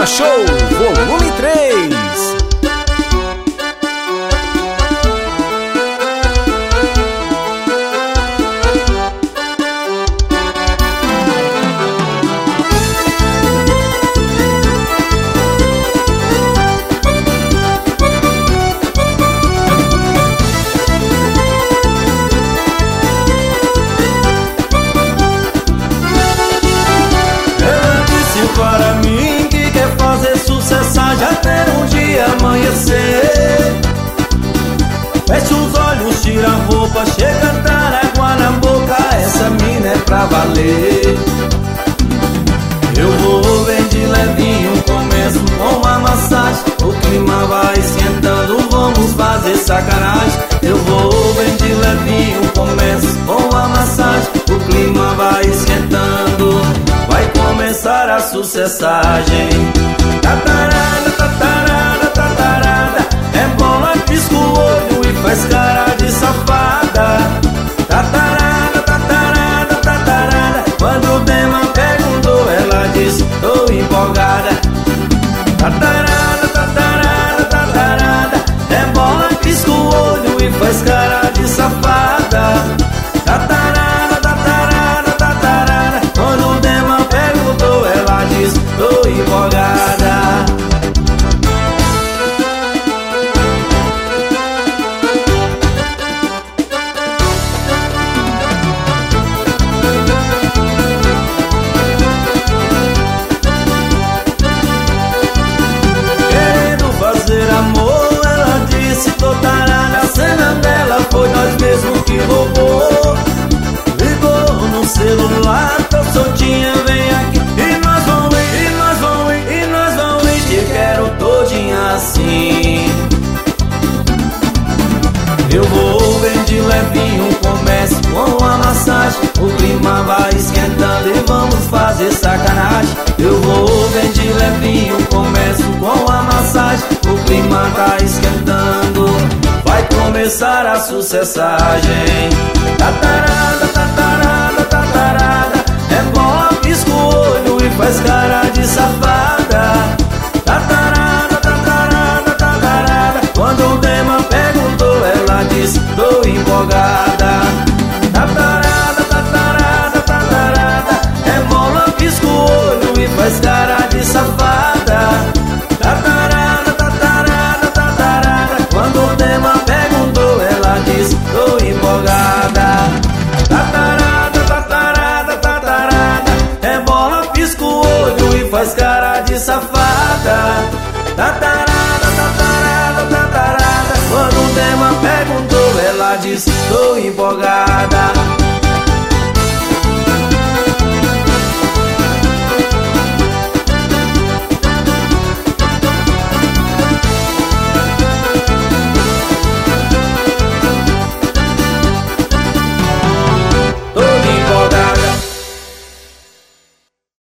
Tema Show Volume 3. Para mim que quer fazer sucessar já até um dia amanhecer. Fecha os olhos, tira a roupa, chega a dar água na boca. Essa mina é pra valer. Eu vou bem de levinho, começo com uma massagem. O clima vai esquentando, vamos fazer sacanagem. Eu vou bem de levinho, começo com uma massagem. O clima vai esquentando, vai começar a sucessagem. Tatarada, tatarada, tatarada, é bola, pisca o olho e faz cara de safada. Tatarada, tatarada, tatarada, quando o Dema perguntou, ela disse, tô empolgada. Tatarada, tatarada, tatarada, é bola, pisca o olho e faz cara de safada. Tatarada, tatarada, tatarada, quando o Dema perguntou, ela disse, tô empolgada. Querendo fazer amor, ela disse, tô tarada. A cena dela foi nós mesmos que roubou. Ligou no celular, tô soltinha, vem aqui. E nós vamos ir, e nós vamos ir, e nós vamos ir. Te quero todinha assim. Eu vou bem de levinho, começo com a massagem. O clima vai esquentando e vamos fazer sacanagem. Eu vou bem de levinho, começo com a massagem. O clima tá esquentando, vai começar a sucessagem. Tatarada, tatarada, tatarada, é bola, pisca o olho e faz cara de safada. Tatarada, tatarada, tatarada, quando o Dema perguntou, ela disse, tô empolgada. Tatarada, tatarada, tatarada, é bola, pisca o olho e faz cara de safada. Tatarada, tatarada, tatarada, quando o Dema perguntou, ela disse, tô empolgada. Tatarada, tatarada, tatarada, é bola, pisca o olho e faz cara de safada. Tatarada, tatarada, tatarada, quando o Dema perguntou, ela disse, tô empolgada.